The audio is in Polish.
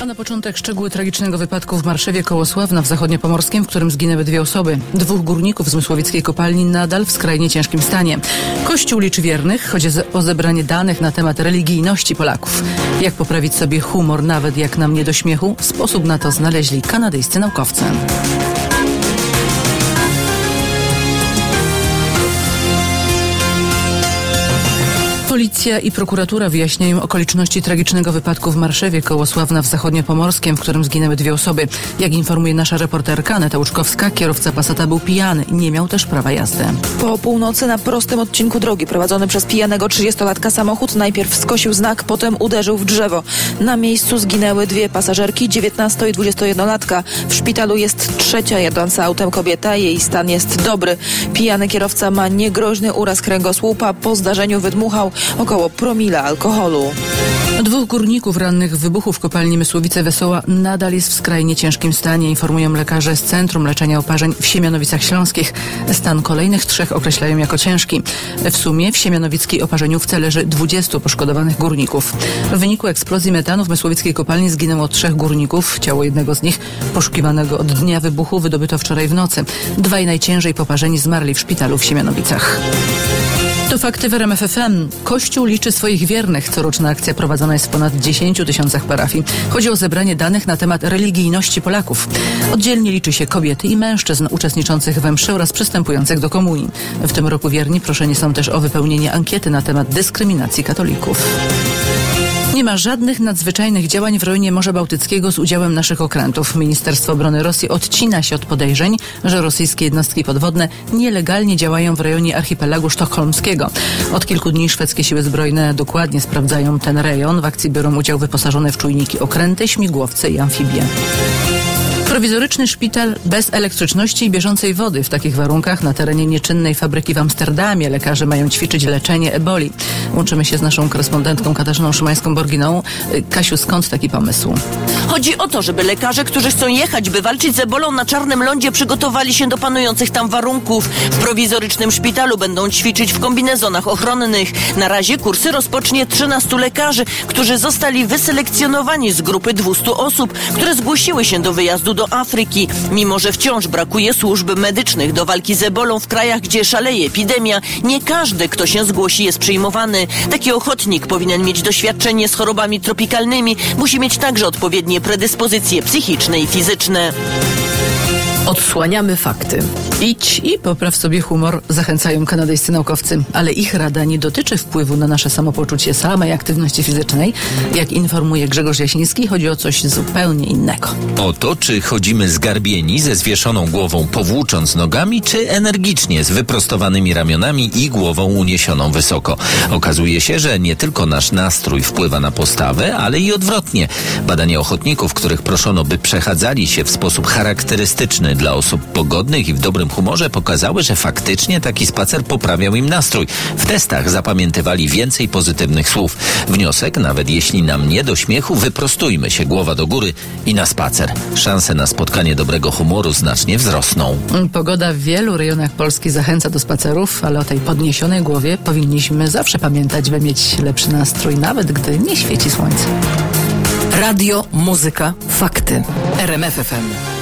A na początek szczegóły tragicznego wypadku w Marszewie koło Sławna w Zachodniopomorskiem, w którym zginęły 2 osoby. 2 górników z mysłowickiej kopalni nadal w skrajnie ciężkim stanie. Kościół liczy wiernych, chodzi o zebranie danych na temat religijności Polaków. Jak poprawić sobie humor, nawet jak nam nie do śmiechu? Sposób na to znaleźli kanadyjscy naukowcy. Policja i prokuratura wyjaśniają okoliczności tragicznego wypadku w Marszewie koło Sławna w Zachodniopomorskiem, w którym zginęły 2 osoby. Jak informuje nasza reporterka Aneta Łuczkowska, kierowca Passata był pijany i nie miał też prawa jazdy. Po północy na prostym odcinku drogi prowadzony przez pijanego 30-latka samochód najpierw skosił znak, potem uderzył w drzewo. Na miejscu zginęły 2 pasażerki, 19- i 21-latka. W szpitalu jest 3. jadąca autem kobieta, jej stan jest dobry. Pijany kierowca ma niegroźny uraz kręgosłupa, po zdarzeniu wydmuchał około promila alkoholu. 2 górników rannych w wybuchu w kopalni Mysłowice-Wesoła nadal jest w skrajnie ciężkim stanie, informują lekarze z Centrum Leczenia Oparzeń w Siemianowicach Śląskich. Stan kolejnych 3 określają jako ciężki. W sumie w siemianowickiej oparzeniówce leży 20 poszkodowanych górników. W wyniku eksplozji metanu w mysłowickiej kopalni zginęło 3 górników. Ciało jednego z nich, poszukiwanego od dnia wybuchu, wydobyto wczoraj w nocy. 2 najciężej poparzeni zmarli w szpitalu w Siemianowicach. To fakty w RMF FM. Kościół liczy swoich wiernych. Coroczna akcja prowadzona jest w ponad 10 000 parafii. Chodzi o zebranie danych na temat religijności Polaków. Oddzielnie liczy się kobiety i mężczyzn uczestniczących we mszy oraz przystępujących do komunii. W tym roku wierni proszeni są też o wypełnienie ankiety na temat dyskryminacji katolików. Nie ma żadnych nadzwyczajnych działań w rejonie Morza Bałtyckiego z udziałem naszych okrętów. Ministerstwo Obrony Rosji odcina się od podejrzeń, że rosyjskie jednostki podwodne nielegalnie działają w rejonie archipelagu sztokholmskiego. Od kilku dni szwedzkie siły zbrojne dokładnie sprawdzają ten rejon. W akcji biorą udział wyposażone w czujniki okręty, śmigłowce i amfibie. Prowizoryczny szpital bez elektryczności i bieżącej wody. W takich warunkach na terenie nieczynnej fabryki w Amsterdamie lekarze mają ćwiczyć leczenie eboli. Łączymy się z naszą korespondentką Katarzyną Szymańską-Borginą. Kasiu, skąd taki pomysł? Chodzi o to, żeby lekarze, którzy chcą jechać, by walczyć z ebolą na czarnym lądzie, przygotowali się do panujących tam warunków. W prowizorycznym szpitalu będą ćwiczyć w kombinezonach ochronnych. Na razie kursy rozpocznie 13 lekarzy, którzy zostali wyselekcjonowani z grupy 200 osób, które zgłosiły się do wyjazdu do Afryki. Mimo że wciąż brakuje służb medycznych do walki z ebolą w krajach, gdzie szaleje epidemia, nie każdy, kto się zgłosi, jest przyjmowany. Taki ochotnik powinien mieć doświadczenie z chorobami tropikalnymi, musi mieć także odpowiednie predyspozycje psychiczne i fizyczne. Odsłaniamy fakty. Idź i popraw sobie humor, zachęcają kanadyjscy naukowcy, ale ich rada nie dotyczy wpływu na nasze samopoczucie samej aktywności fizycznej. Jak informuje Grzegorz Jasiński, chodzi o coś zupełnie innego. O to, czy chodzimy zgarbieni, ze zwieszoną głową, powłócząc nogami, czy energicznie, z wyprostowanymi ramionami i głową uniesioną wysoko. Okazuje się, że nie tylko nasz nastrój wpływa na postawę, ale i odwrotnie. Badania ochotników, których proszono, by przechadzali się w sposób charakterystyczny dla osób pogodnych i w dobrym humorze, pokazały, że faktycznie taki spacer poprawiał im nastrój. W testach zapamiętywali więcej pozytywnych słów. Wniosek, nawet jeśli nam nie do śmiechu, wyprostujmy się głowa do góry i na spacer. Szanse na spotkanie dobrego humoru znacznie wzrosną. Pogoda w wielu rejonach Polski zachęca do spacerów, ale o tej podniesionej głowie powinniśmy zawsze pamiętać, by mieć lepszy nastrój, nawet gdy nie świeci słońce. Radio, muzyka, fakty. RMF FM.